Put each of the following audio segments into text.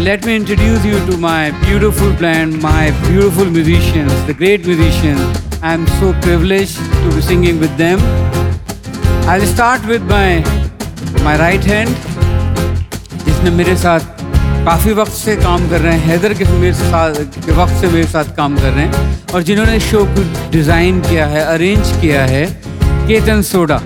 And let me introduce you to my beautiful band, my beautiful musicians, the great musicians. I am so privileged to be singing with them. I'll start with my right hand, जिसने मेरे साथ काफ़ी वक्त से काम कर रहे हैं, हैदर के वक्त से मेरे साथ काम कर रहे हैं, और जिन्होंने शो को डिज़ाइन किया है, अरेंज किया है, केतन सोडा।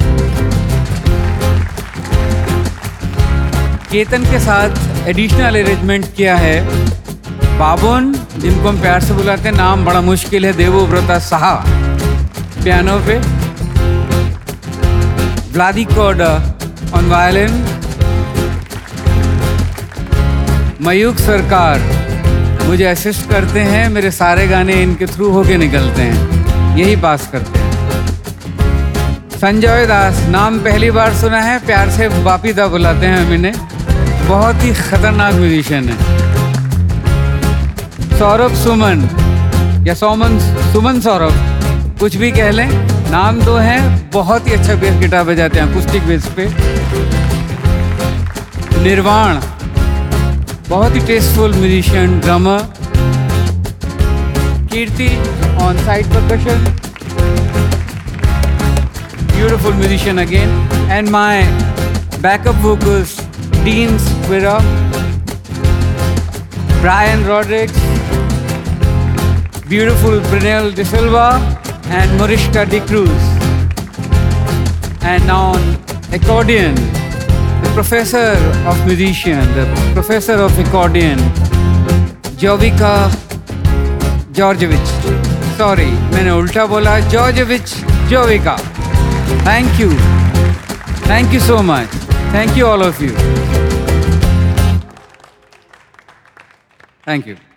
केतन के साथ एडिशनल अरेंजमेंट किया है बाबुन, जिनको हम प्यार से बुलाते हैं, नाम बड़ा मुश्किल है, देवोव्रता साहा पियानो पे, व्लादी कोडा ऑन वायलिन, मयूख सरकार मुझे असिस्ट करते हैं, मेरे सारे गाने इनके थ्रू होके निकलते हैं, यही पास करते हैं। संजय दास, नाम पहली बार सुना है, प्यार से बापी दा बुलाते हैं हम इन्हें, बहुत ही खतरनाक म्यूजिशियन है। सौरभ सुमन या सुमन सौरभ, कुछ भी कह लें, नाम दो हैं, बहुत ही अच्छा बेस गिटार बजाते हैं अकॉस्टिक बेस पे। निर्वाण, बहुत ही tasteful musician, drummer. Kirti on side percussion, beautiful musician again. And my backup vocals, Dean Spira, Brian Rodrigues, beautiful Brunel De Silva, and Mariska De Cruz. And now on accordion, the professor of musician, the professor of accordion, Jovica Georgievich. Sorry, मैंने उल्टा बोला, Georgievich Jovica. Thank you so much. Thank you all of you. Thank you.